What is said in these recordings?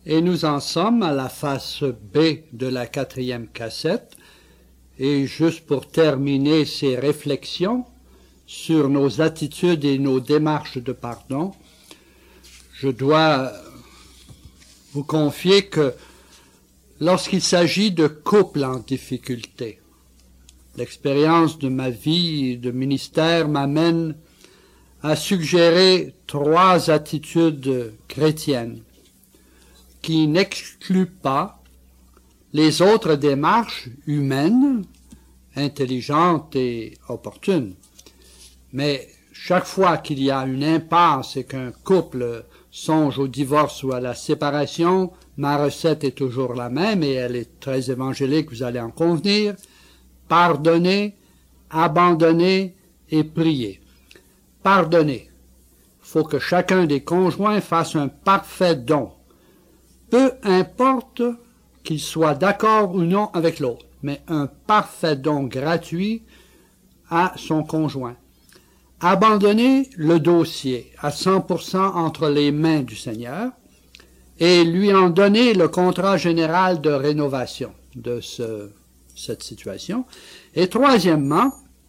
Et nous en sommes à la face B de la 4e cassette. Et juste pour terminer ces réflexions sur nos attitudes et nos démarches de pardon, je dois vous confier que lorsqu'il s'agit de couples en difficulté, l'expérience de ma vie de ministère m'amène à suggérer 3 attitudes chrétiennes qui n'excluent pas les autres démarches humaines, intelligentes et opportunes. Mais chaque fois qu'il y a une impasse et qu'un couple songe au divorce ou à la séparation, ma recette est toujours la même et elle est très évangélique, vous allez en convenir. Pardonner, abandonner et prier. Pardonner. Il faut que chacun des conjoints fasse un parfait don. Peu importe qu'il soit d'accord ou non avec l'autre, mais un parfait don gratuit à son conjoint. Abandonner le dossier à 100% entre les mains du Seigneur et lui en donner le contrat général de rénovation de cette situation. Et troisièmement,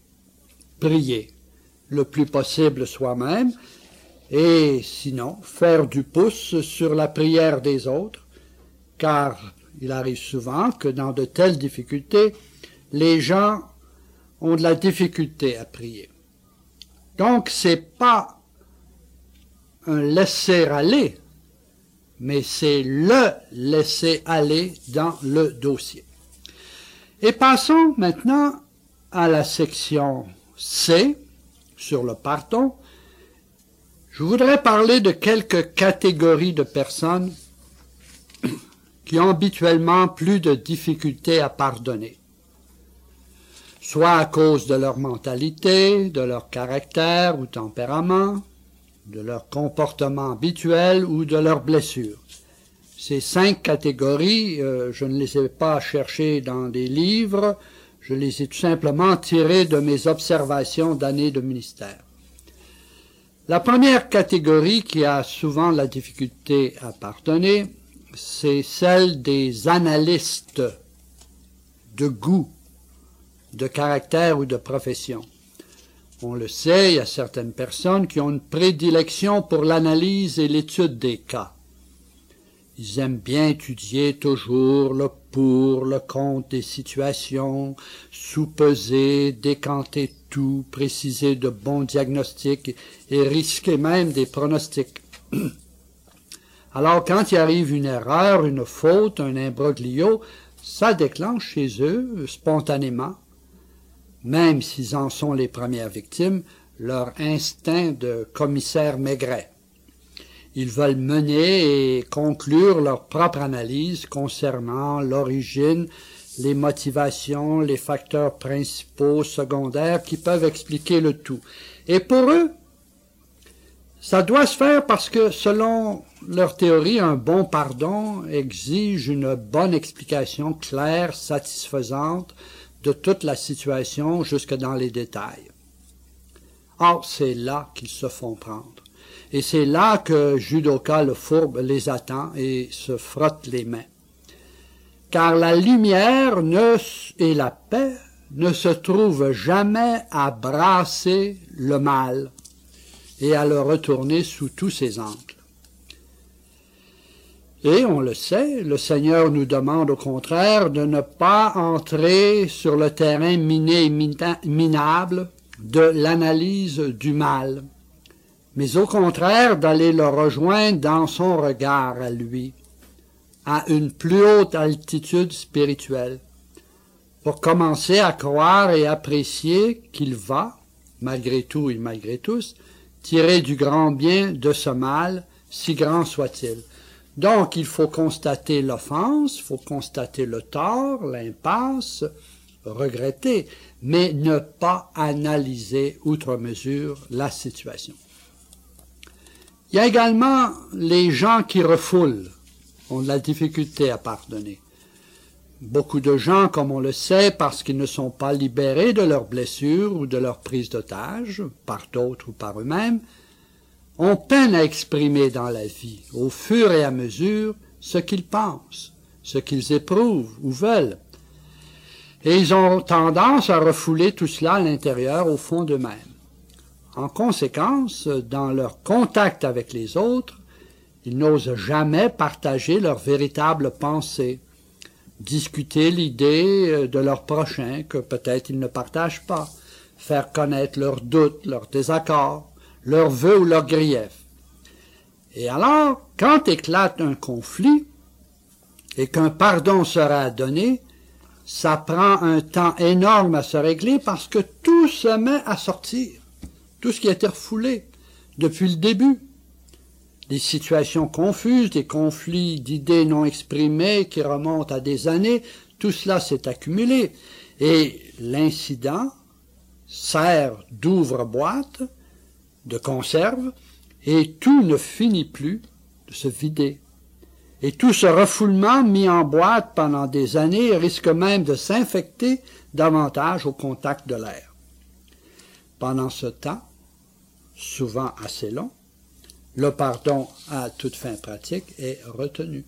prier le plus possible soi-même et sinon faire du pouce sur la prière des autres, car il arrive souvent que dans de telles difficultés, les gens ont de la difficulté à prier. Donc, c'est pas un laisser-aller, mais c'est le laisser-aller dans le dossier. Et passons maintenant à la section C, sur le pardon. Je voudrais parler de quelques catégories de personnes qui ont habituellement plus de difficultés à pardonner, soit à cause de leur mentalité, de leur caractère ou tempérament, de leur comportement habituel ou de leurs blessures. Ces 5 catégories, je ne les ai pas cherchées dans des livres, je les ai tout simplement tirées de mes observations d'années de ministère. La première catégorie qui a souvent la difficulté à pardonner, c'est celle des analystes de goût, de caractère ou de profession. On le sait, il y a certaines personnes qui ont une prédilection pour l'analyse et l'étude des cas. Ils aiment bien étudier toujours le pour, le contre des situations, sous-peser, décanter tout, préciser de bons diagnostics et risquer même des pronostics. Alors, quand il arrive une erreur, une faute, un imbroglio, ça déclenche chez eux, spontanément, même s'ils en sont les premières victimes, leur instinct de commissaire Maigret. Ils veulent mener et conclure leur propre analyse concernant l'origine, les motivations, les facteurs principaux, secondaires qui peuvent expliquer le tout. Et pour eux, ça doit se faire parce que, selon leur théorie, un bon pardon exige une bonne explication claire, satisfaisante de toute la situation jusque dans les détails. Or, c'est là qu'ils se font prendre. Et c'est là que Judoka le fourbe les attend et se frotte les mains. Car la lumière et la paix ne se trouvent jamais à brasser le mal et à le retourner sous tous ses angles. Et on le sait, le Seigneur nous demande au contraire de ne pas entrer sur le terrain miné et minable de l'analyse du mal, mais au contraire d'aller le rejoindre dans son regard à lui, à une plus haute altitude spirituelle, pour commencer à croire et apprécier qu'il va, malgré tout et malgré tous, tirer du grand bien de ce mal, si grand soit-il. Donc, il faut constater l'offense, il faut constater le tort, l'impasse, regretter, mais ne pas analyser outre mesure la situation. Il y a également les gens qui refoulent, ont de la difficulté à pardonner. Beaucoup de gens, comme on le sait, parce qu'ils ne sont pas libérés de leurs blessures ou de leur prise d'otage, par d'autres ou par eux-mêmes, ont peine à exprimer dans la vie, au fur et à mesure, ce qu'ils pensent, ce qu'ils éprouvent ou veulent. Et ils ont tendance à refouler tout cela à l'intérieur, au fond d'eux-mêmes. En conséquence, dans leur contact avec les autres, ils n'osent jamais partager leurs véritables pensées, discuter l'idée de leur prochain que peut-être ils ne partagent pas, faire connaître leurs doutes, leurs désaccords, leurs vœux ou leurs griefs. Et alors, quand éclate un conflit et qu'un pardon sera donné, ça prend un temps énorme à se régler parce que tout se met à sortir, tout ce qui a été refoulé depuis le début. Des situations confuses, des conflits d'idées non exprimées qui remontent à des années, tout cela s'est accumulé. Et l'incident sert d'ouvre-boîte, de conserve, et tout ne finit plus de se vider. Et tout ce refoulement mis en boîte pendant des années risque même de s'infecter davantage au contact de l'air. Pendant ce temps, souvent assez long, le pardon à toute fin pratique est retenu.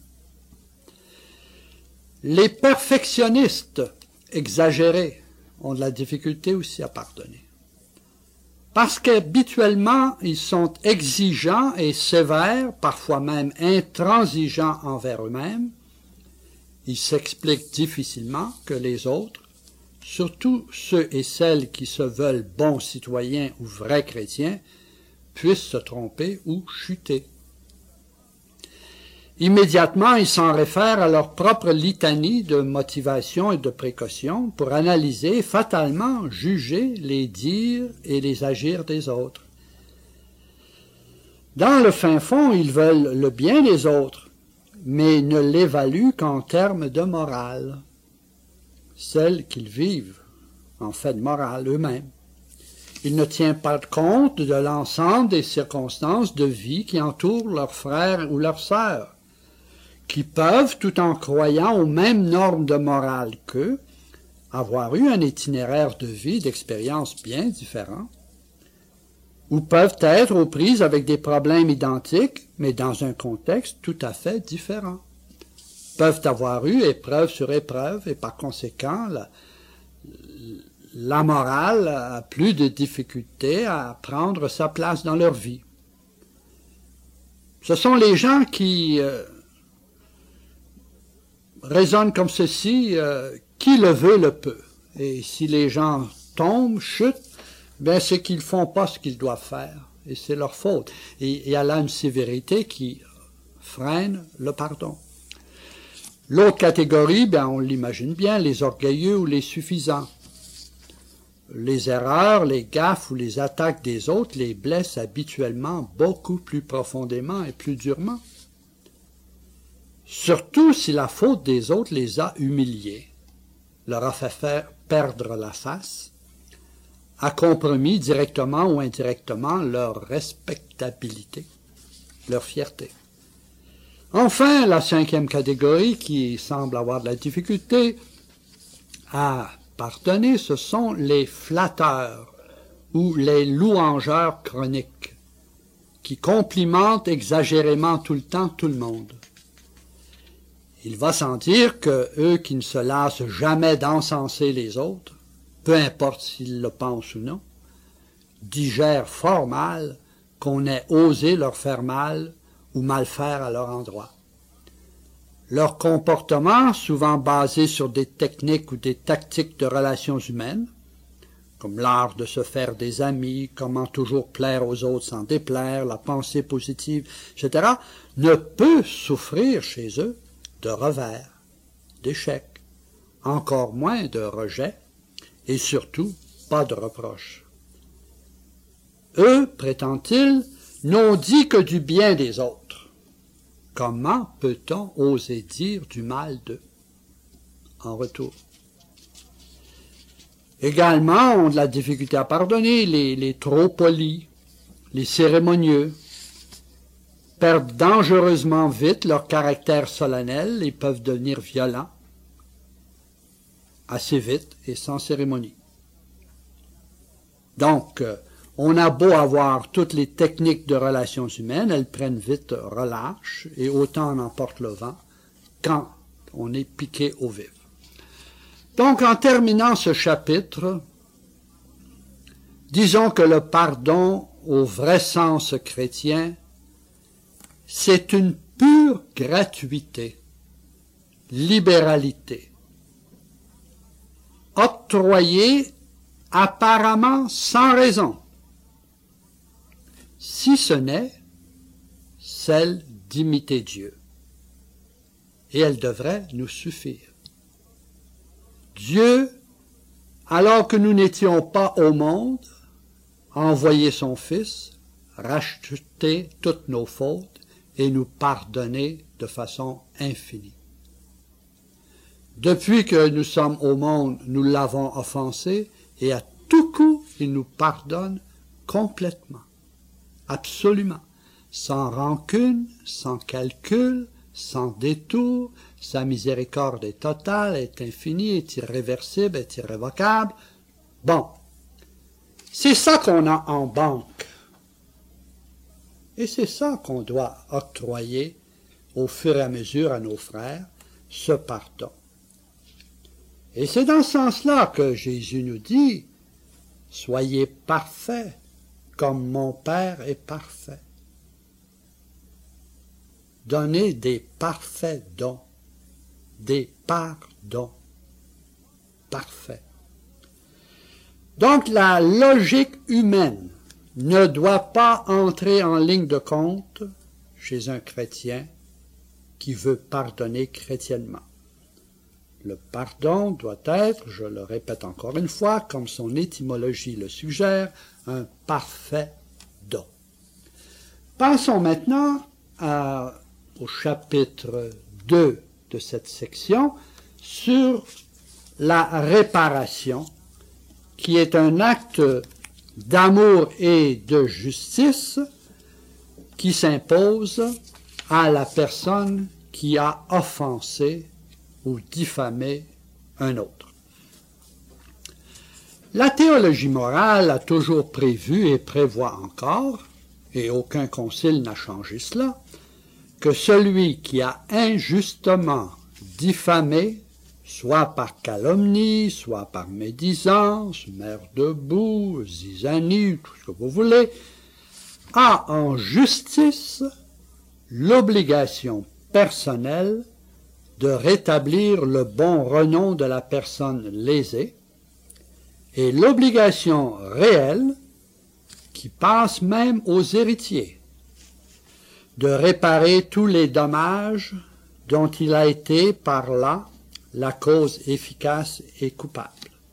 Les perfectionnistes exagérés ont de la difficulté aussi à pardonner. Parce qu'habituellement, ils sont exigeants et sévères, parfois même intransigeants envers eux-mêmes. Il s'explique difficilement que les autres, surtout ceux et celles qui se veulent bons citoyens ou vrais chrétiens, puissent se tromper ou chuter. Immédiatement, ils s'en réfèrent à leur propre litanie de motivation et de précaution pour analyser, fatalement juger les dires et les agirs des autres. Dans le fin fond, ils veulent le bien des autres, mais ne l'évaluent qu'en termes de morale, celle qu'ils vivent en fait de morale eux-mêmes. Ils ne tiennent pas compte de l'ensemble des circonstances de vie qui entourent leurs frères ou leurs sœurs, qui peuvent, tout en croyant aux mêmes normes de morale qu'eux, avoir eu un itinéraire de vie, d'expériences bien différents, ou peuvent être aux prises avec des problèmes identiques, mais dans un contexte tout à fait différent. Peuvent avoir eu épreuve sur épreuve, et par conséquent, la morale a plus de difficultés à prendre sa place dans leur vie. Ce sont les gens qui raisonnent comme ceci, qui le veut le peut. Et si les gens tombent, chutent, ben c'est qu'ils font pas ce qu'ils doivent faire. Et c'est leur faute. Et il y a là une sévérité qui freine le pardon. L'autre catégorie, ben on l'imagine bien, les orgueilleux ou les suffisants. Les erreurs, les gaffes ou les attaques des autres les blessent habituellement beaucoup plus profondément et plus durement. Surtout si la faute des autres les a humiliés, leur a fait perdre la face, a compromis directement ou indirectement leur respectabilité, leur fierté. Enfin, la cinquième catégorie qui semble avoir de la difficulté à pardonner, ce sont les flatteurs ou les louangeurs chroniques qui complimentent exagérément tout le temps tout le monde. Il va sans dire que eux qui ne se lassent jamais d'encenser les autres, peu importe s'ils le pensent ou non, digèrent fort mal qu'on ait osé leur faire mal ou mal faire à leur endroit. Leur comportement, souvent basé sur des techniques ou des tactiques de relations humaines, comme l'art de se faire des amis, comment toujours plaire aux autres sans déplaire, la pensée positive, etc., ne peut souffrir chez eux de revers, d'échecs, encore moins de rejets, et surtout pas de reproches. Eux, prétend-il, n'ont dit que du bien des autres. Comment peut-on oser dire du mal d'eux en retour? Également, ont de la difficulté à pardonner les trop polis, les cérémonieux, perdent dangereusement vite leur caractère solennel et peuvent devenir violents assez vite et sans cérémonie. Donc, on a beau avoir toutes les techniques de relations humaines, elles prennent vite relâche et autant en emporte le vent. quand on est piqué au vif. Donc, en terminant ce chapitre, disons que le pardon, au vrai sens chrétien, c'est une pure gratuité, libéralité, octroyée apparemment sans raison, si ce n'est celle d'imiter Dieu. Et elle devrait nous suffire. Dieu, alors que nous n'étions pas au monde, a envoyé son Fils, racheté toutes nos fautes et nous pardonner de façon infinie. Depuis que nous sommes au monde, nous l'avons offensé et à tout coup, il nous pardonne complètement, absolument, sans rancune, sans calcul, sans détour. Sa miséricorde est totale, est infinie, est irréversible, est irrévocable. Bon, c'est ça qu'on a en banque. Et c'est ça qu'on doit octroyer au fur et à mesure à nos frères, ce pardon. Et c'est dans ce sens-là que Jésus nous dit, « Soyez parfaits, comme mon Père est parfait. » Donnez des parfaits dons, des pardons parfaits. Donc la logique humaine ne doit pas entrer en ligne de compte chez un chrétien qui veut pardonner chrétiennement. Le pardon doit être, je le répète encore une fois, comme son étymologie le suggère, un parfait don. Passons maintenant au chapitre 2 de cette section sur la réparation, qui est un acte d'amour et de justice qui s'impose à la personne qui a offensé ou diffamé un autre. La théologie morale a toujours prévu et prévoit encore, et aucun concile n'a changé cela, que celui qui a injustement diffamé, soit par calomnie, soit par médisance, mère debout, zizanie, tout ce que vous voulez, a en justice l'obligation personnelle de rétablir le bon renom de la personne lésée et l'obligation réelle, qui passe même aux héritiers, de réparer tous les dommages dont il a été par là la cause efficace et coupable.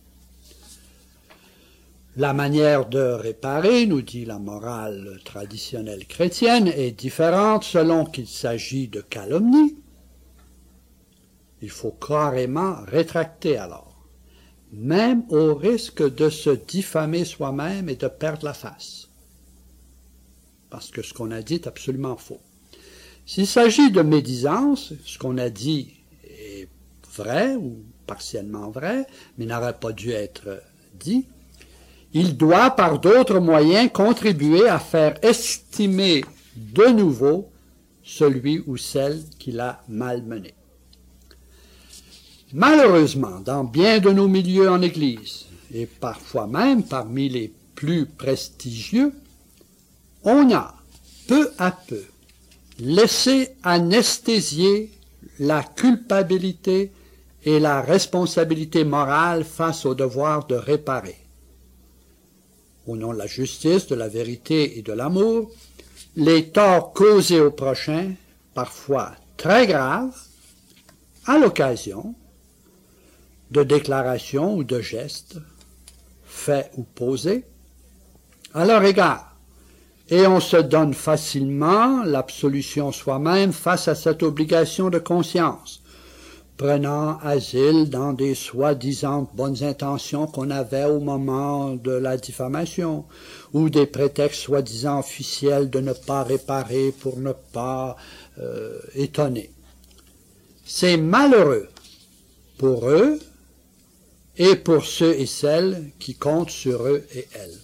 La manière de réparer, nous dit la morale traditionnelle chrétienne, est différente selon qu'il s'agit de calomnie. Il faut carrément rétracter alors, même au risque de se diffamer soi-même et de perdre la face. Parce que ce qu'on a dit est absolument faux. S'il s'agit de médisance, ce qu'on a dit est vrai ou partiellement vrai, mais n'aurait pas dû être dit, il doit par d'autres moyens contribuer à faire estimer de nouveau celui ou celle qui l'a malmené. Malheureusement, dans bien de nos milieux en Église, et parfois même parmi les plus prestigieux, on a, peu à peu, laissé anesthésier la culpabilité et la responsabilité morale face au devoir de réparer. Au nom de la justice, de la vérité et de l'amour, les torts causés au prochain, parfois très graves, à l'occasion de déclarations ou de gestes, faits ou posés, à leur égard. Et on se donne facilement l'absolution soi-même face à cette obligation de conscience, prenant asile dans des soi-disant bonnes intentions qu'on avait au moment de la diffamation, ou des prétextes soi-disant officiels de ne pas réparer pour ne pas étonner. C'est malheureux pour eux et pour ceux et celles qui comptent sur eux et elles.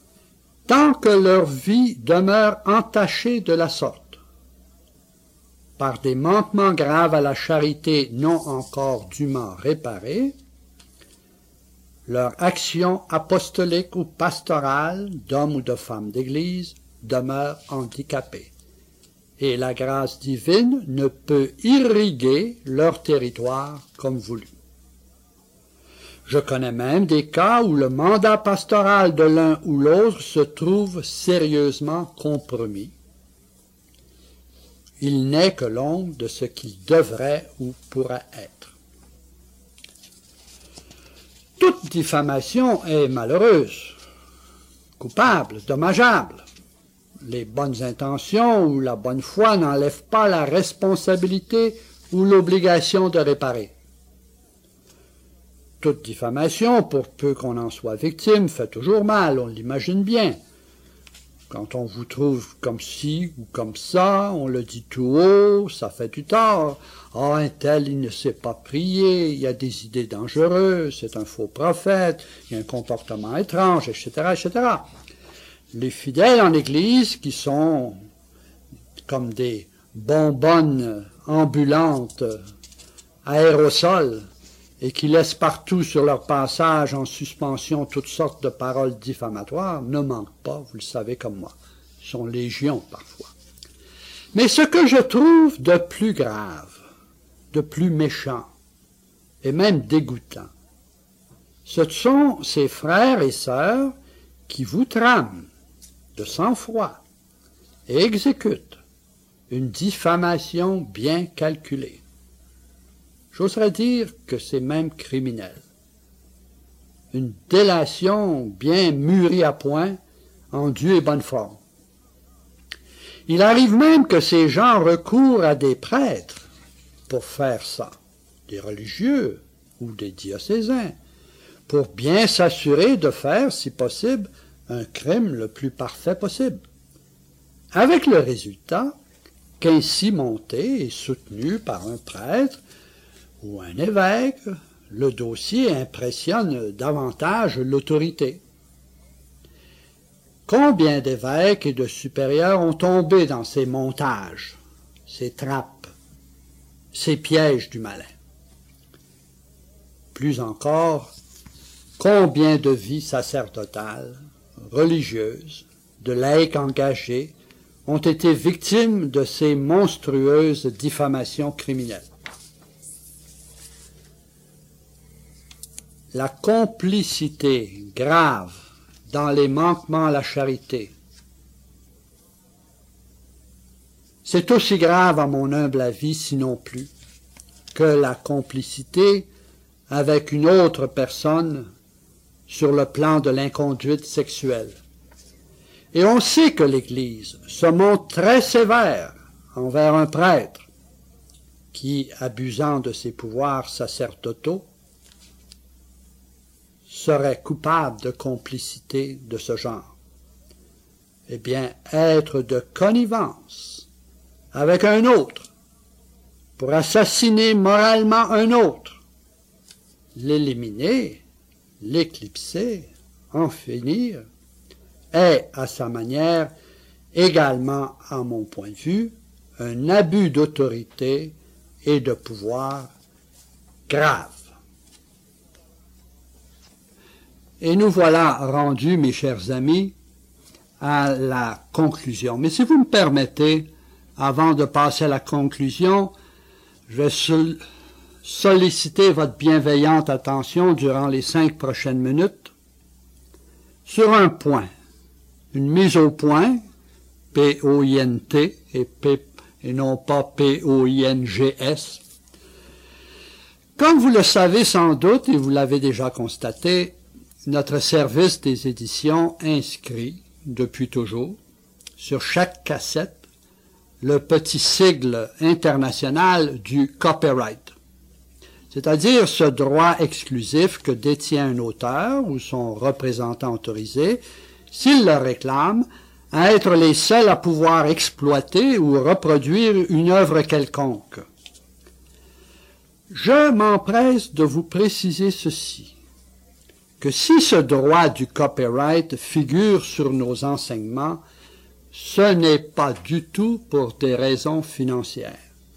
Tant que leur vie demeure entachée de la sorte, par des manquements graves à la charité non encore dûment réparés, leur action apostolique ou pastorale d'hommes ou de femmes d'Église demeure handicapée, et la grâce divine ne peut irriguer leur territoire comme voulu. Je connais même des cas où le mandat pastoral de l'un ou l'autre se trouve sérieusement compromis. Il n'est que l'ombre de ce qu'il devrait ou pourrait être. Toute diffamation est malheureuse, coupable, dommageable. Les bonnes intentions ou la bonne foi n'enlèvent pas la responsabilité ou l'obligation de réparer. Toute diffamation, pour peu qu'on en soit victime, fait toujours mal, on l'imagine bien. Quand on vous trouve comme ci ou comme ça, on le dit tout haut, ça fait du tort. Ah, un tel, il ne sait pas prier, il a des idées dangereuses, c'est un faux prophète, il a un comportement étrange, etc., etc. Les fidèles en Église, qui sont comme des bonbonnes ambulantes, aérosols, et qui laissent partout sur leur passage en suspension toutes sortes de paroles diffamatoires, ne manquent pas, vous le savez comme moi. Ils sont légion parfois. Mais ce que je trouve de plus grave, de plus méchant, et même dégoûtant, ce sont ces frères et sœurs qui vous trament de sang-froid et exécutent une diffamation bien calculée. J'oserais dire que c'est même criminel. Une délation bien mûrie à point, en due et bonne forme. Il arrive même que ces gens recourent à des prêtres pour faire ça, des religieux ou des diocésains, pour bien s'assurer de faire, si possible, un crime le plus parfait possible. Avec le résultat qu'ainsi monté et soutenu par un prêtre, ou un évêque, le dossier impressionne davantage l'autorité. Combien d'évêques et de supérieurs ont tombé dans ces montages, ces trappes, ces pièges du malin? Plus encore, combien de vies sacerdotales, religieuses, de laïcs engagés ont été victimes de ces monstrueuses diffamations criminelles? La complicité grave dans les manquements à la charité, c'est aussi grave à mon humble avis, sinon plus, que la complicité avec une autre personne sur le plan de l'inconduite sexuelle. Et on sait que l'Église se montre très sévère envers un prêtre qui, abusant de ses pouvoirs sacerdotaux, serait coupable de complicité de ce genre. Eh bien, être de connivence avec un autre pour assassiner moralement un autre, l'éliminer, l'éclipser, en finir, est, à sa manière, également, à mon point de vue, un abus d'autorité et de pouvoir grave. Et nous voilà rendus, mes chers amis, à la conclusion. Mais si vous me permettez, avant de passer à la conclusion, je vais solliciter votre bienveillante attention durant les 5 prochaines minutes sur un point, une mise au point, P-O-I-N-T et non pas P-O-I-N-G-S. Comme vous le savez sans doute, et vous l'avez déjà constaté, notre service des éditions inscrit, depuis toujours, sur chaque cassette, le petit sigle international du copyright, c'est-à-dire ce droit exclusif que détient un auteur ou son représentant autorisé, s'il le réclame, à être les seuls à pouvoir exploiter ou reproduire une œuvre quelconque. Je m'empresse de vous préciser ceci, que si ce droit du copyright figure sur nos enseignements, ce n'est pas du tout pour des raisons financières.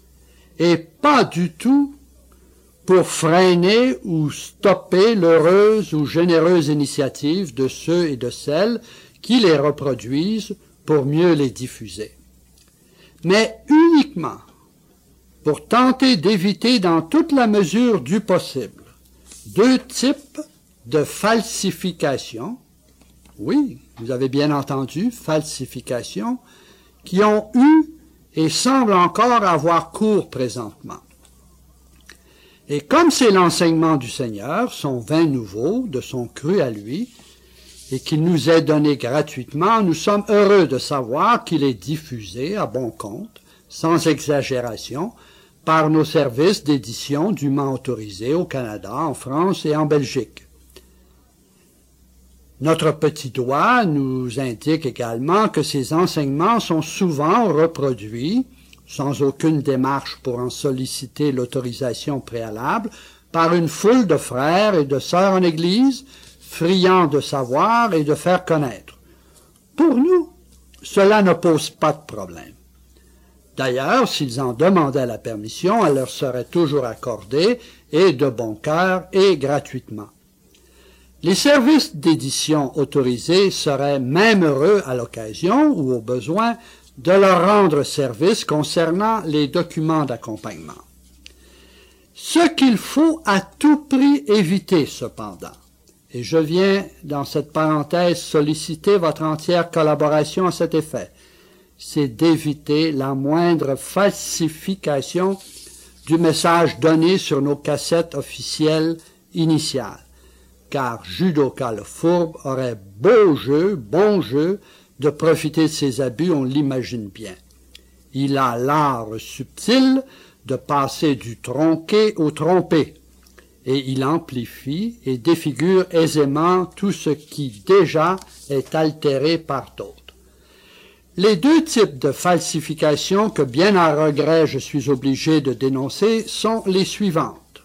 et pas du tout pour freiner ou stopper l'heureuse ou généreuse initiative de ceux et de celles qui les reproduisent pour mieux les diffuser, mais uniquement pour tenter d'éviter dans toute la mesure du possible 2 types de falsification, oui, vous avez bien entendu, falsification, qui ont eu et semblent encore avoir cours présentement. Et comme c'est l'enseignement du Seigneur, son vin nouveau, de son cru à lui, et qu'il nous est donné gratuitement, nous sommes heureux de savoir qu'il est diffusé à bon compte, sans exagération, par nos services d'édition dûment autorisés au Canada, en France et en Belgique. Notre petit doigt nous indique également que ces enseignements sont souvent reproduits, sans aucune démarche pour en solliciter l'autorisation préalable, par une foule de frères et de sœurs en Église, friands de savoir et de faire connaître. Pour nous, cela ne pose pas de problème. D'ailleurs, s'ils en demandaient la permission, elle leur serait toujours accordée, et de bon cœur et gratuitement. Les services d'édition autorisés seraient même heureux à l'occasion ou au besoin de leur rendre service concernant les documents d'accompagnement. Ce qu'il faut à tout prix éviter cependant, et je viens dans cette parenthèse solliciter votre entière collaboration à cet effet, c'est d'éviter la moindre falsification du message donné sur nos cassettes officielles initiales, car Judoka le fourbe aurait bon jeu de profiter de ses abus, on l'imagine bien. Il a l'art subtil de passer du tronqué au trompé, et il amplifie et défigure aisément tout ce qui déjà est altéré par d'autres. Les 2 types de falsification que bien à regret je suis obligé de dénoncer sont les suivantes.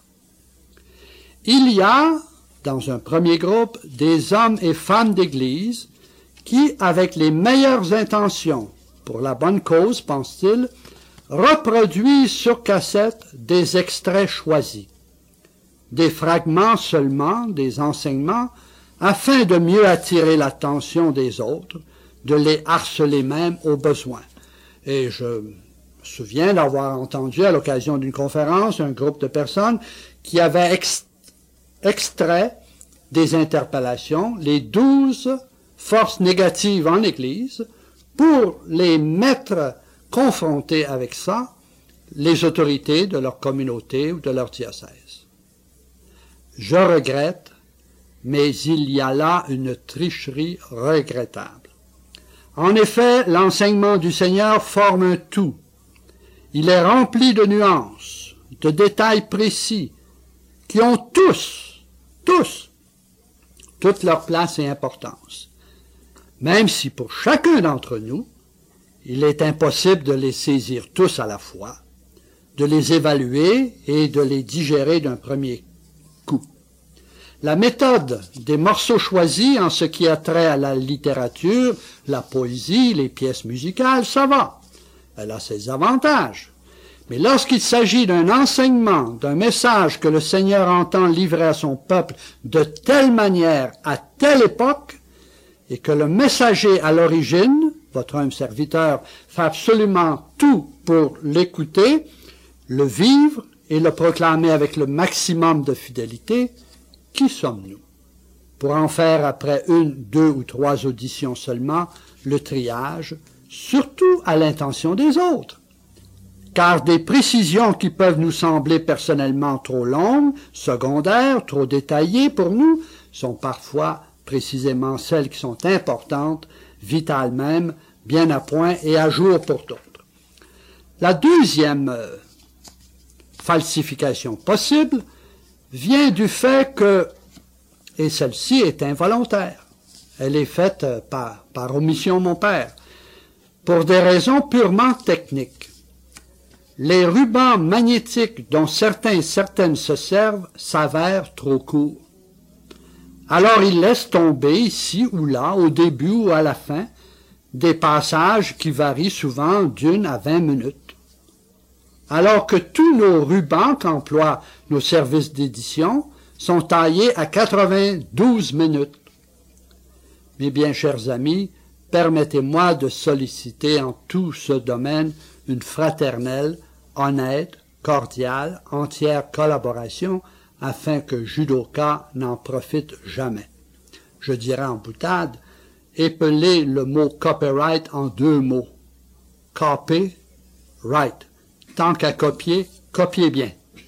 Il y a, dans un premier groupe, des hommes et femmes d'Église qui, avec les meilleures intentions, pour la bonne cause, pense-t-il, reproduisent sur cassette des extraits choisis, des fragments seulement des enseignements, afin de mieux attirer l'attention des autres, de les harceler même au besoin. Et je me souviens d'avoir entendu à l'occasion d'une conférence un groupe de personnes qui avaient extrait des interpellations, les 12 forces négatives en Église, pour les mettre confrontés avec ça, les autorités de leur communauté ou de leur diocèse. Je regrette, mais il y a là une tricherie regrettable. En effet, l'enseignement du Seigneur forme un tout. Il est rempli de nuances, de détails précis, qui ont toute leur place et importance. Même si pour chacun d'entre nous, il est impossible de les saisir tous à la fois, de les évaluer et de les digérer d'un premier coup. La méthode des morceaux choisis en ce qui a trait à la littérature, la poésie, les pièces musicales, ça va. Elle a ses avantages. Mais lorsqu'il s'agit d'un enseignement, d'un message que le Seigneur entend livrer à son peuple de telle manière, à telle époque, et que le messager à l'origine, votre humble serviteur, fait absolument tout pour l'écouter, le vivre et le proclamer avec le maximum de fidélité, qui sommes-nous pour en faire après 1, 2 ou 3 auditions seulement le triage, surtout à l'intention des autres? Car des précisions qui peuvent nous sembler personnellement trop longues, secondaires, trop détaillées pour nous, sont parfois précisément celles qui sont importantes, vitales même, bien à point et à jour pour d'autres. La deuxième falsification possible vient du fait que, et celle-ci est involontaire, elle est faite par omission, mon père, pour des raisons purement techniques. Les rubans magnétiques dont certains et certaines se servent s'avèrent trop courts. Alors ils laissent tomber ici ou là, au début ou à la fin, des passages qui varient souvent d'1 à 20 minutes. alors que tous nos rubans qu'emploient nos services d'édition sont taillés à 92 minutes. Mes bien chers amis, permettez-moi de solliciter en tout ce domaine une fraternelle, honnête, cordiale, entière collaboration afin que Judoka n'en profite jamais. Je dirais en boutade, épelez le mot copyright en 2 mots. Copy, write. Tant qu'à copier, copiez bien.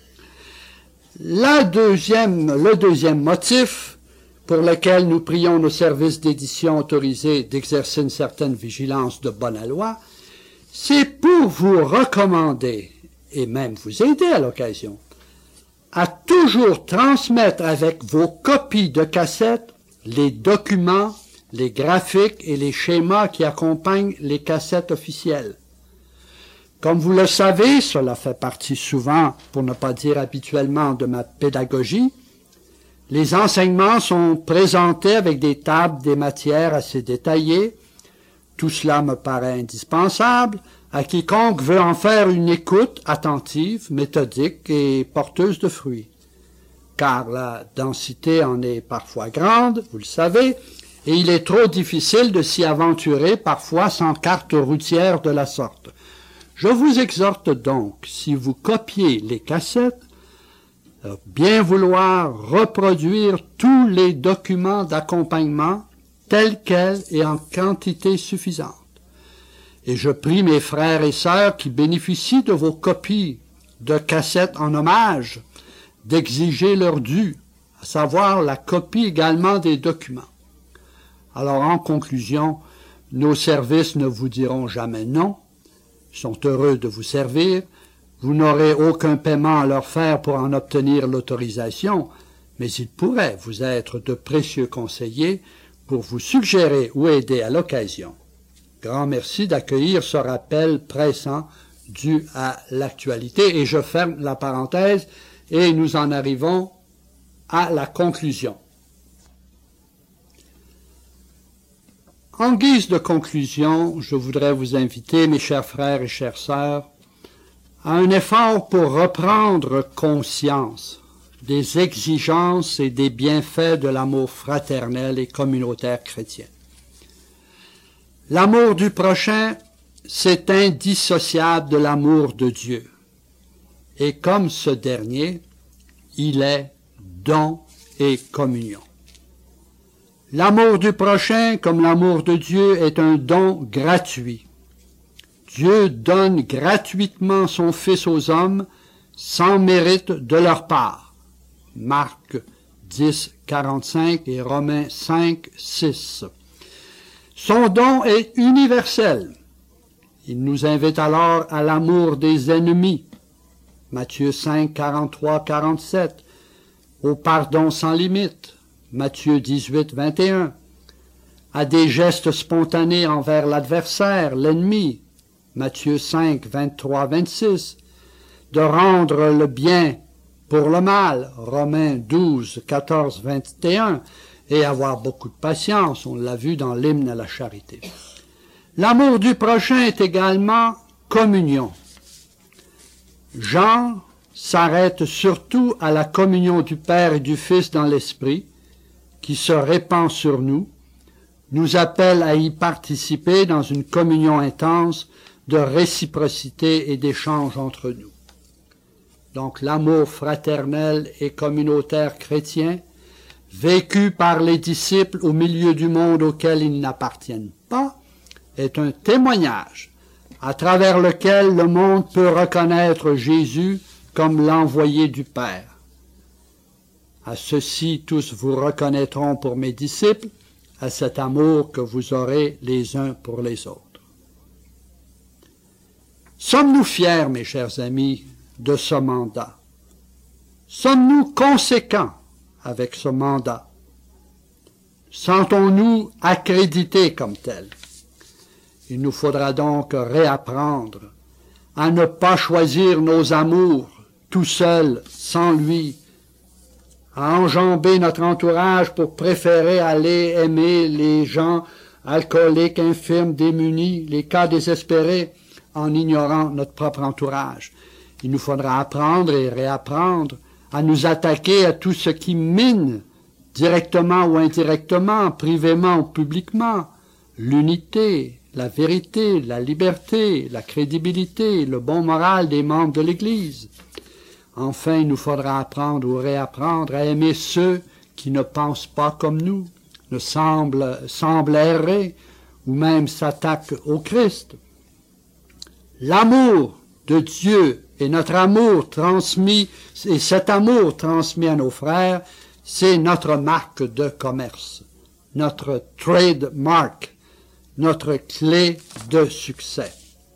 Le deuxième motif pour lequel nous prions nos services d'édition autorisés d'exercer une certaine vigilance de bonne loi, c'est pour vous recommander, et même vous aider à l'occasion, à toujours transmettre avec vos copies de cassettes les documents, les graphiques et les schémas qui accompagnent les cassettes officielles. Comme vous le savez, cela fait partie souvent, pour ne pas dire habituellement, de ma pédagogie. Les enseignements sont présentés avec des tables, des matières assez détaillées. Tout cela me paraît indispensable à quiconque veut en faire une écoute attentive, méthodique et porteuse de fruits. Car la densité en est parfois grande, vous le savez, et il est trop difficile de s'y aventurer parfois sans carte routière de la sorte. Je vous exhorte donc, si vous copiez les cassettes, à bien vouloir reproduire tous les documents d'accompagnement tels quels et en quantité suffisante. Et je prie mes frères et sœurs qui bénéficient de vos copies de cassettes en hommage d'exiger leur dû, à savoir la copie également des documents. Alors en conclusion, nos services ne vous diront jamais non, sont heureux de vous servir, vous n'aurez aucun paiement à leur faire pour en obtenir l'autorisation, mais ils pourraient vous être de précieux conseillers pour vous suggérer ou aider à l'occasion. Grand merci d'accueillir ce rappel pressant dû à l'actualité. Et je ferme la parenthèse et nous en arrivons à la conclusion. En guise de conclusion, je voudrais vous inviter, mes chers frères et chères sœurs, à un effort pour reprendre conscience des exigences et des bienfaits de l'amour fraternel et communautaire chrétien. L'amour du prochain, c'est indissociable de l'amour de Dieu. Et comme ce dernier, il est don et communion. L'amour du prochain, comme l'amour de Dieu, est un don gratuit. Dieu donne gratuitement son Fils aux hommes sans mérite de leur part. Marc 10, 45 et Romains 5, 6. Son don est universel. Il nous invite alors à l'amour des ennemis. Matthieu 5, 43, 47. Au pardon sans limite. Matthieu 18, 21. À des gestes spontanés envers l'adversaire, l'ennemi. Matthieu 5, 23, 26. De rendre le bien pour le mal. Romains 12, 14, 21. Et avoir beaucoup de patience, on l'a vu dans l'hymne à la charité. L'amour du prochain est également communion. Jean s'arrête surtout à la communion du Père et du Fils dans l'Esprit, qui se répand sur nous, nous appelle à y participer dans une communion intense de réciprocité et d'échange entre nous. Donc l'amour fraternel et communautaire chrétien, vécu par les disciples au milieu du monde auquel ils n'appartiennent pas, est un témoignage à travers lequel le monde peut reconnaître Jésus comme l'envoyé du Père. À ceci tous vous reconnaîtront pour mes disciples, à cet amour que vous aurez les uns pour les autres. Sommes-nous fiers, mes chers amis, de ce mandat? Sommes-nous conséquents avec ce mandat? Sentons-nous accrédités comme tels? Il nous faudra donc réapprendre à ne pas choisir nos amours tout seuls, sans lui, à enjamber notre entourage pour préférer aller aimer les gens alcooliques, infirmes, démunis, les cas désespérés, en ignorant notre propre entourage. Il nous faudra apprendre et réapprendre à nous attaquer à tout ce qui mine, directement ou indirectement, privément ou publiquement, l'unité, la vérité, la liberté, la crédibilité, le bon moral des membres de l'Église. Enfin, il nous faudra apprendre ou réapprendre à aimer ceux qui ne pensent pas comme nous, ne semblent errer ou même s'attaquent au Christ. L'amour de Dieu et notre amour transmis, et cet amour transmis à nos frères, c'est notre marque de commerce, notre trademark, notre clé de succès.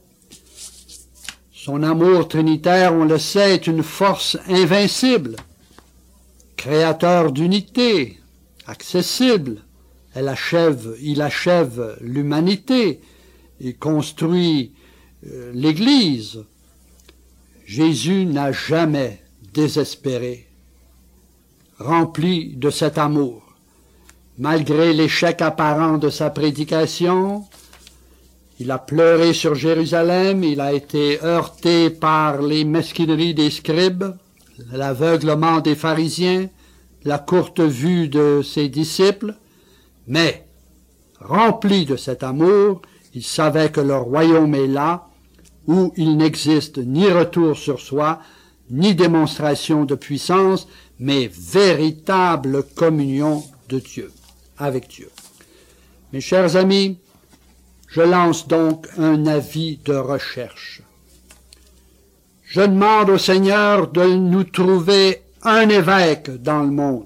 Son amour trinitaire, on le sait, est une force invincible, créateur d'unité, accessible. Il achève l'humanité, il construit l'Église. Jésus n'a jamais désespéré, rempli de cet amour. Malgré l'échec apparent de sa prédication, il a pleuré sur Jérusalem, il a été heurté par les mesquineries des scribes, l'aveuglement des pharisiens, la courte vue de ses disciples, mais, rempli de cet amour, il savait que le royaume est là, où il n'existe ni retour sur soi, ni démonstration de puissance, mais véritable communion de Dieu, avec Dieu. Mes chers amis, je lance donc un avis de recherche. Je demande au Seigneur de nous trouver un évêque dans le monde,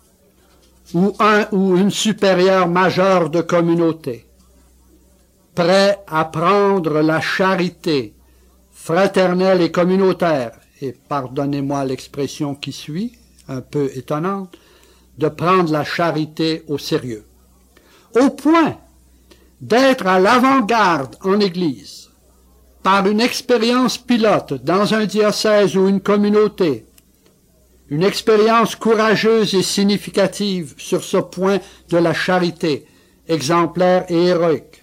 ou une supérieure majeure de communauté, prêt à prendre la charité fraternelle et communautaire, et pardonnez-moi l'expression qui suit, un peu étonnante, de prendre la charité au sérieux, au point d'être à l'avant-garde en Église, par une expérience pilote dans un diocèse ou une communauté, une expérience courageuse et significative sur ce point de la charité, exemplaire et héroïque.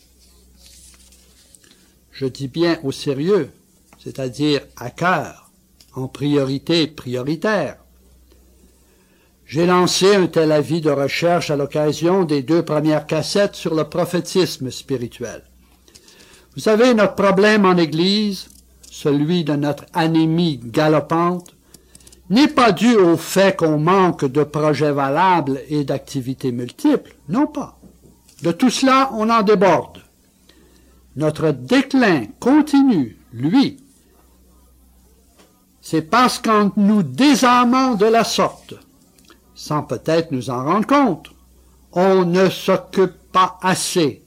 Je dis bien au sérieux, c'est-à-dire à cœur, en priorité prioritaire. J'ai lancé un tel avis de recherche à l'occasion des 2 premières cassettes sur le prophétisme spirituel. Vous savez, notre problème en Église, celui de notre anémie galopante, n'est pas dû au fait qu'on manque de projets valables et d'activités multiples, non pas. De tout cela, on en déborde. Notre déclin continu, lui, c'est parce qu'en nous désarmant de la sorte, sans peut-être nous en rendre compte, on ne s'occupe pas assez,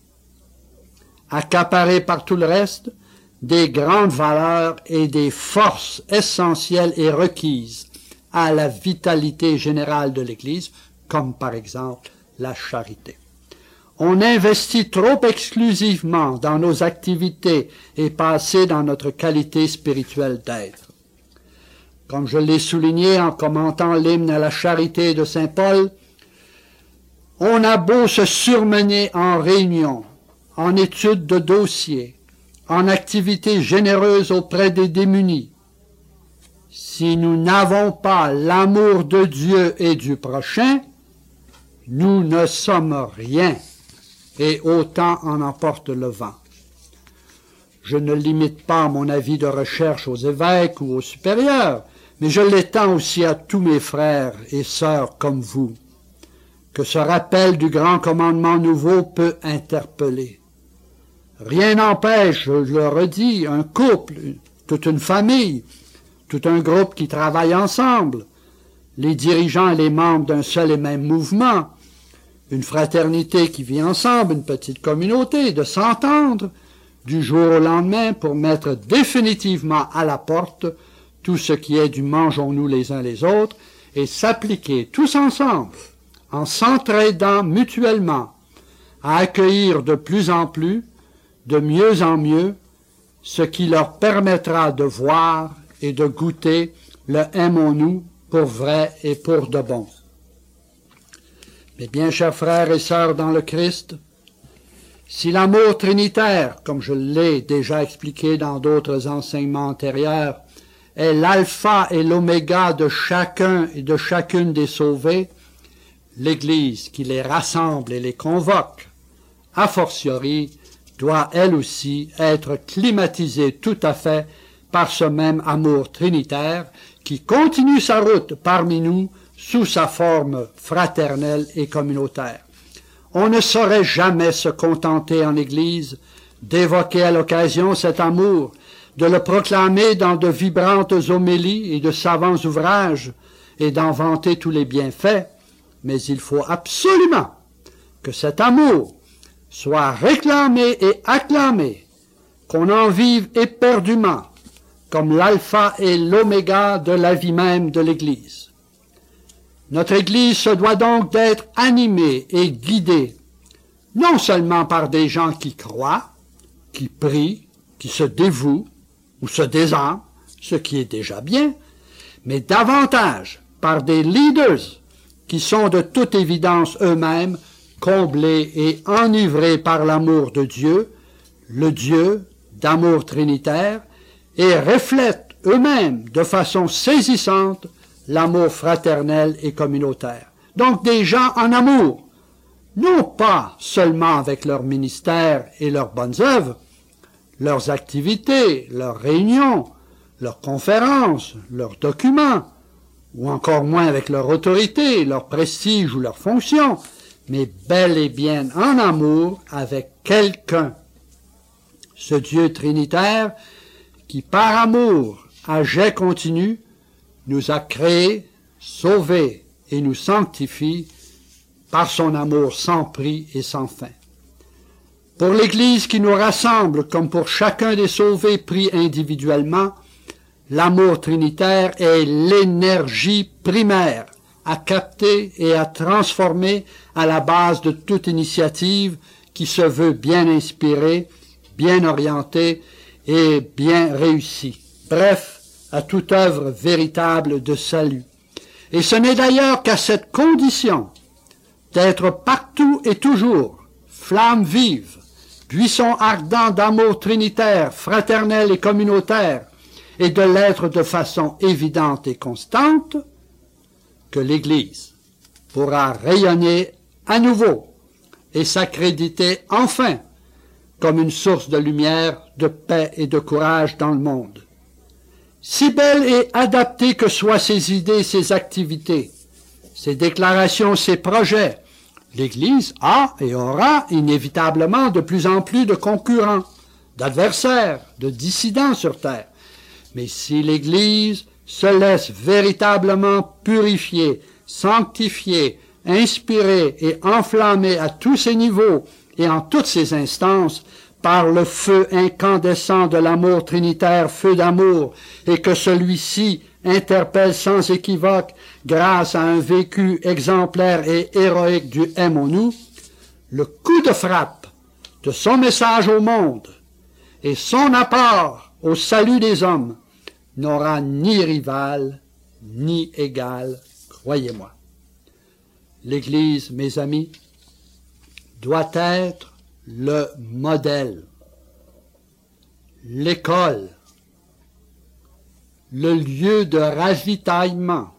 accaparé par tout le reste, des grandes valeurs et des forces essentielles et requises à la vitalité générale de l'Église, comme par exemple la charité. On investit trop exclusivement dans nos activités et pas assez dans notre qualité spirituelle d'être. Comme je l'ai souligné en commentant l'hymne à la charité de saint Paul, on a beau se surmener en réunion, en études de dossiers, en activités généreuses auprès des démunis. Si nous n'avons pas l'amour de Dieu et du prochain, nous ne sommes rien, et autant en emporte le vent. Je ne limite pas mon avis de recherche aux évêques ou aux supérieurs, mais je l'étends aussi à tous mes frères et sœurs comme vous, que ce rappel du grand commandement nouveau peut interpeller. Rien n'empêche, je le redis, un couple, toute une famille, tout un groupe qui travaille ensemble, les dirigeants et les membres d'un seul et même mouvement, une fraternité qui vit ensemble, une petite communauté, de s'entendre du jour au lendemain pour mettre définitivement à la porte tout ce qui est du mangeons-nous les uns les autres et s'appliquer tous ensemble, en s'entraidant mutuellement, à accueillir de plus en plus, de mieux en mieux, ce qui leur permettra de voir et de goûter le aimons-nous pour vrai et pour de bon. Mes bien chers frères et sœurs dans le Christ, si l'amour trinitaire, comme je l'ai déjà expliqué dans d'autres enseignements antérieurs, est l'alpha et l'oméga de chacun et de chacune des sauvés, l'Église qui les rassemble et les convoque, a fortiori, doit elle aussi être climatisée tout à fait par ce même amour trinitaire qui continue sa route parmi nous sous sa forme fraternelle et communautaire. On ne saurait jamais se contenter en Église d'évoquer à l'occasion cet amour, de le proclamer dans de vibrantes homélies et de savants ouvrages, et d'en vanter tous les bienfaits, mais il faut absolument que cet amour soit réclamé et acclamé, qu'on en vive éperdument, comme l'alpha et l'oméga de la vie même de l'Église. Notre Église se doit donc d'être animée et guidée, non seulement par des gens qui croient, qui prient, qui se dévouent ou se désarment, ce qui est déjà bien, mais davantage par des leaders qui sont de toute évidence eux-mêmes comblés et enivrés par l'amour de Dieu, le Dieu d'amour trinitaire, et reflètent eux-mêmes de façon saisissante l'amour fraternel et communautaire. Donc des gens en amour, non pas seulement avec leur ministère et leurs bonnes œuvres, leurs activités, leurs réunions, leurs conférences, leurs documents, ou encore moins avec leur autorité, leur prestige ou leur fonction, mais bel et bien en amour avec quelqu'un. Ce Dieu trinitaire qui, par amour, à jet continu, nous a créés, sauvés et nous sanctifie par son amour sans prix et sans fin. Pour l'Église qui nous rassemble, comme pour chacun des sauvés pris individuellement, l'amour trinitaire est l'énergie primaire à capter et à transformer à la base de toute initiative qui se veut bien inspirée, bien orientée et bien réussie. Bref, à toute œuvre véritable de salut. Et ce n'est d'ailleurs qu'à cette condition d'être partout et toujours flamme vive, buisson ardent d'amour trinitaire, fraternel et communautaire, et de l'être de façon évidente et constante, que l'Église pourra rayonner à nouveau et s'accréditer enfin comme une source de lumière, de paix et de courage dans le monde. Si belles et adaptées que soient ses idées, ses activités, ses déclarations, ses projets, l'Église a et aura inévitablement de plus en plus de concurrents, d'adversaires, de dissidents sur terre. Mais si l'Église se laisse véritablement purifier, sanctifier, inspirer et enflammer à tous ses niveaux et en toutes ses instances par le feu incandescent de l'amour trinitaire, feu d'amour, et que celui-ci interpelle sans équivoque grâce à un vécu exemplaire et héroïque du « Aimons-nous », le coup de frappe de son message au monde et son apport au salut des hommes n'aura ni rival, ni égal, croyez-moi. L'Église, mes amis, doit être le modèle, l'école, le lieu de ravitaillement,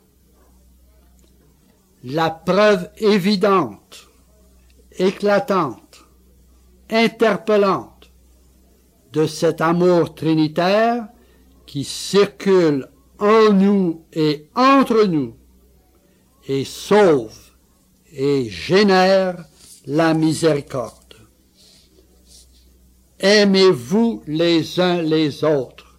la preuve évidente, éclatante, interpellante de cet amour trinitaire qui circule en nous et entre nous et sauve et génère la miséricorde. Aimez-vous les uns les autres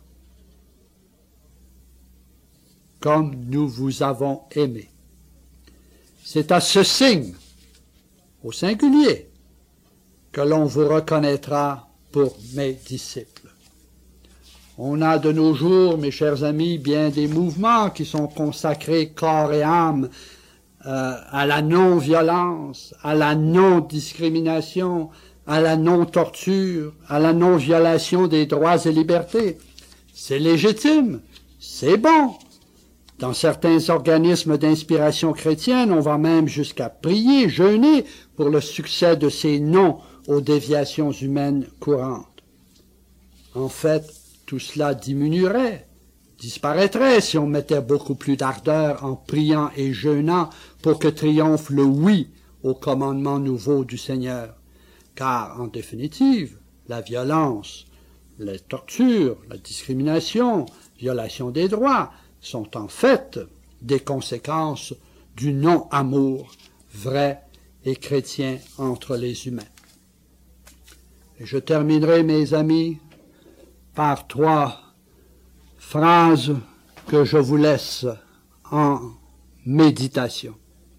comme nous vous avons aimé. C'est à ce signe, au singulier, que l'on vous reconnaîtra pour mes disciples. On a de nos jours, mes chers amis, bien des mouvements qui sont consacrés corps et âme à la non-violence, à la non-discrimination, à la non-torture, à la non-violation des droits et libertés. C'est légitime, c'est bon. Dans certains organismes d'inspiration chrétienne, on va même jusqu'à prier, jeûner pour le succès de ces non aux déviations humaines courantes. En fait, tout cela diminuerait, disparaîtrait si on mettait beaucoup plus d'ardeur en priant et jeûnant pour que triomphe le oui au commandement nouveau du Seigneur. Car, en définitive, la violence, les tortures, la discrimination, violation des droits sont en fait des conséquences du non-amour vrai et chrétien entre les humains. Et je terminerai, mes amis, par 3 phrases que je vous laisse en méditation.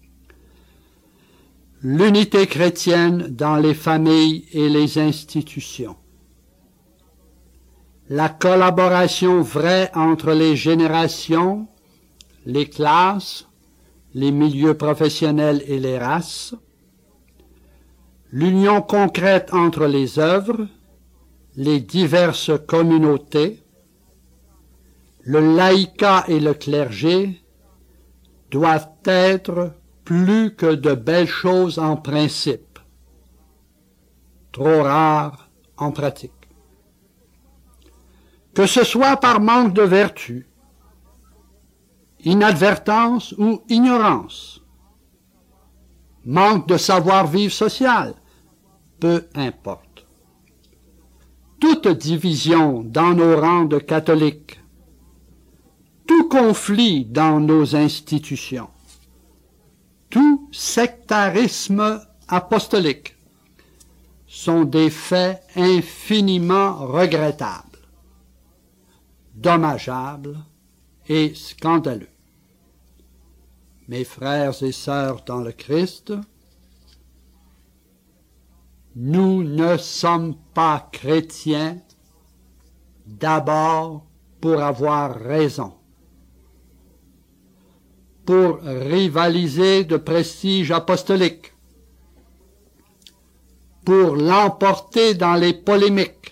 L'unité chrétienne dans les familles et les institutions. La collaboration vraie entre les générations, les classes, les milieux professionnels et les races. L'union concrète entre les œuvres, les diverses communautés. Le laïcat et le clergé doivent être plus que de belles choses en principe, trop rares en pratique. Que ce soit par manque de vertu, inadvertance ou ignorance, manque de savoir-vivre social, peu importe. Toute division dans nos rangs de catholiques, tout conflit dans nos institutions, tout sectarisme apostolique sont des faits infiniment regrettables, dommageables et scandaleux. Mes frères et sœurs dans le Christ, nous ne sommes pas chrétiens d'abord pour avoir raison, pour rivaliser de prestige apostolique, pour l'emporter dans les polémiques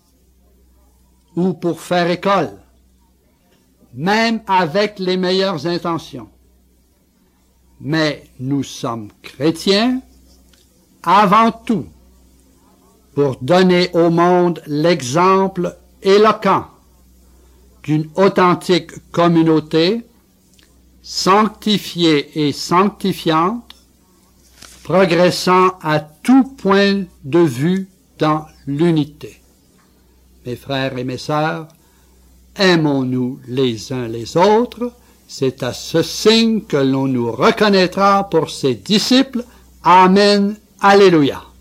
ou pour faire école, même avec les meilleures intentions. Mais nous sommes chrétiens avant tout pour donner au monde l'exemple éloquent d'une authentique communauté sanctifiée et sanctifiante, progressant à tout point de vue dans l'unité. Mes frères et mes sœurs, aimons-nous les uns les autres, c'est à ce signe que l'on nous reconnaîtra pour ses disciples. Amen. Alléluia.